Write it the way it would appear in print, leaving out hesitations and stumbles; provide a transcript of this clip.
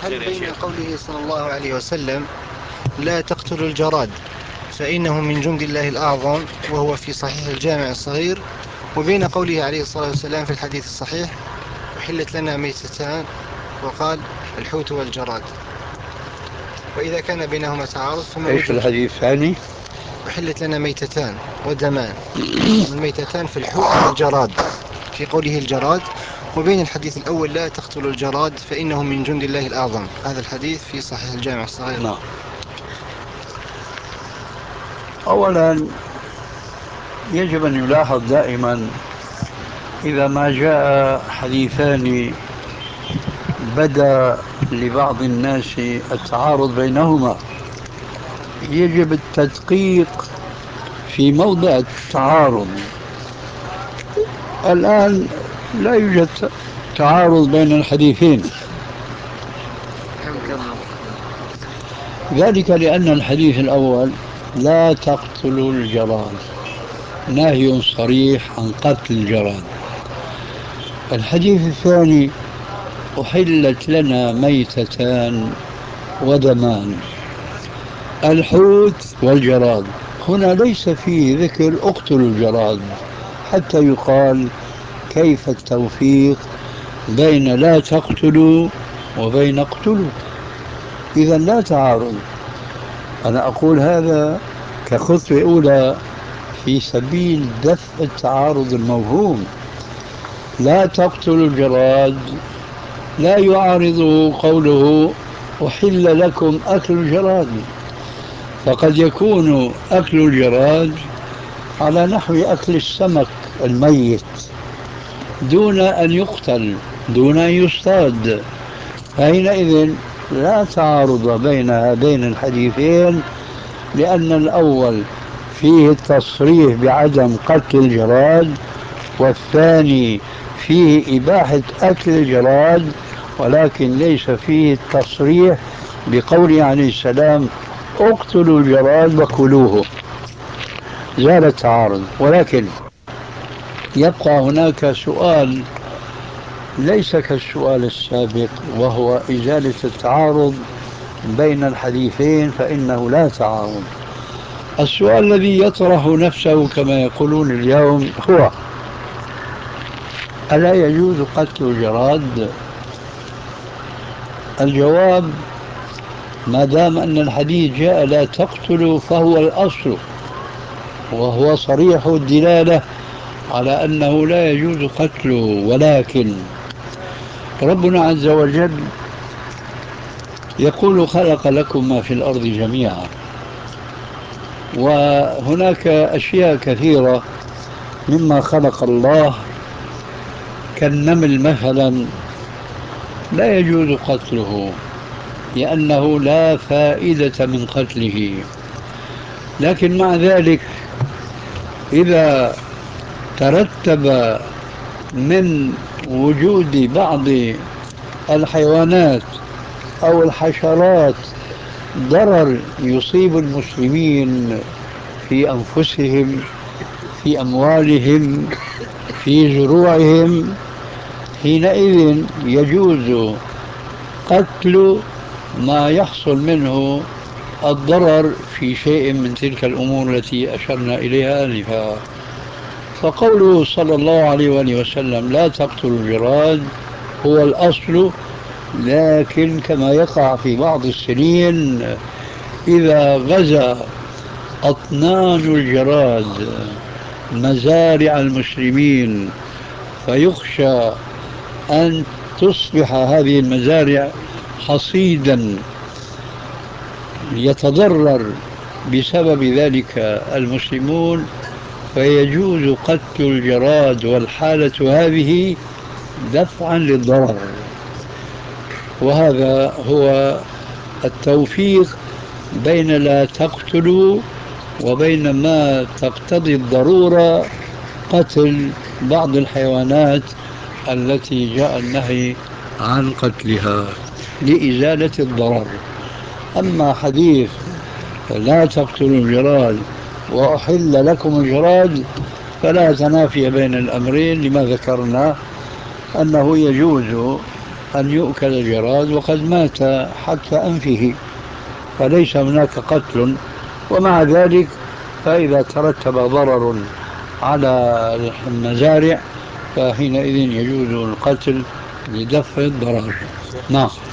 هل بين قوله صلى الله عليه وسلم لا تقتلوا الجراد فإنه من جند الله الأعظم وهو في صحيح الجامع الصغير، وبين قوله عليه الصلاة والسلام في الحديث الصحيح أحلت لنا ميتتان وقال الحوت والجراد؟ وإذا كان بينهما تعارض فما ايش وجه الحديث الثاني؟ أحلت لنا ميتتان ودمان، الميتتان في الحوت والجراد في قوله الجراد، وبين الحديث الأول لا تقتلوا الجراد فإنه من جند الله الأعظم، هذا الحديث في صحيح الجامع الصغير. نعم. أولا يجب أن يلاحظ دائما إذا ما جاء حديثان بدا لبعض الناس التعارض بينهما يجب التدقيق في موضع التعارض. الآن لا يوجد تعارض بين الحديثين، ذلك لأن الحديث الأول لا تقتلوا الجراد نهي صريح عن قتل الجراد. الحديث الثاني أحلت لنا ميتتان ودمان، الحوت والجراد. هنا ليس فيه ذكر اقتلوا الجراد حتى يقال كيف التوفيق بين لا تقتلوا وبين اقتلوا. إذا لا تعارض. أنا أقول هذا كخطوة أولى في سبيل دفع التعارض الموهوم. لا تقتلوا الجراد لا يعارضه قوله أحل لكم أكل الجراد، فقد يكون أكل الجراد على نحو أكل السمك الميت دون أن يقتل، دون أن يصطاد. حينئذ لا تعارض بين هذين الحديثين، لأن الأول فيه التصريح بعدم قتل الجراد، والثاني فيه إباحة أكل الجراد، ولكن ليس فيه التصريح بقوله عليه السلام اقتلوا الجراد وكلوه. زال التعارض. ولكن يبقى هناك سؤال ليس كالسؤال السابق، وهو إزالة التعارض بين الحديثين، فإنه لا تعارض. السؤال الذي يطرح نفسه كما يقولون اليوم هو: ألا يجوز قتل الجراد؟ الجواب: ما دام أن الحديث جاء لا تقتلوا فهو الأصل، وهو صريح الدلالة على أنه لا يجوز قتله. ولكن ربنا عز وجل يقول خلق لكم ما في الأرض جميعا، وهناك أشياء كثيرة مما خلق الله كالنمل مثلا لا يجوز قتله لأنه لا فائدة من قتله. لكن مع ذلك إذا ترتب من وجود بعض الحيوانات أو الحشرات ضرر يصيب المسلمين في أنفسهم، في أموالهم، في زروعهم، حينئذ يجوز قتل ما يحصل منه الضرر في شيء من تلك الأمور التي أشرنا إليها آنفا. فقوله صلى الله عليه وآله وسلم لا تقتلوا الجراد هو الأصل. لكن كما يقع في بعض السنين إذا غزا أطنان الجراد مزارع المسلمين فيخشى أن تصبح هذه المزارع حصيدا يتضرر بسبب ذلك المسلمون، فيجوز قتل الجراد والحالة هذه دفعا للضرر. وهذا هو التوفيق بين لا تقتلوا وبين ما تقتضي الضرورة قتل بعض الحيوانات التي جاء النهي عن قتلها لإزالة الضرر. أما حديث لا تقتلوا الجراد وأحل لكم الجراد فلا تنافي بين الأمرين، لما ذكرنا أنه يجوز أن يؤكل الجراد وقد مات حتف أنفه، فليس هناك قتل. ومع ذلك فإذا ترتب ضرر على المزارع فحينئذ يجوز القتل لدفع الضرر. نعم.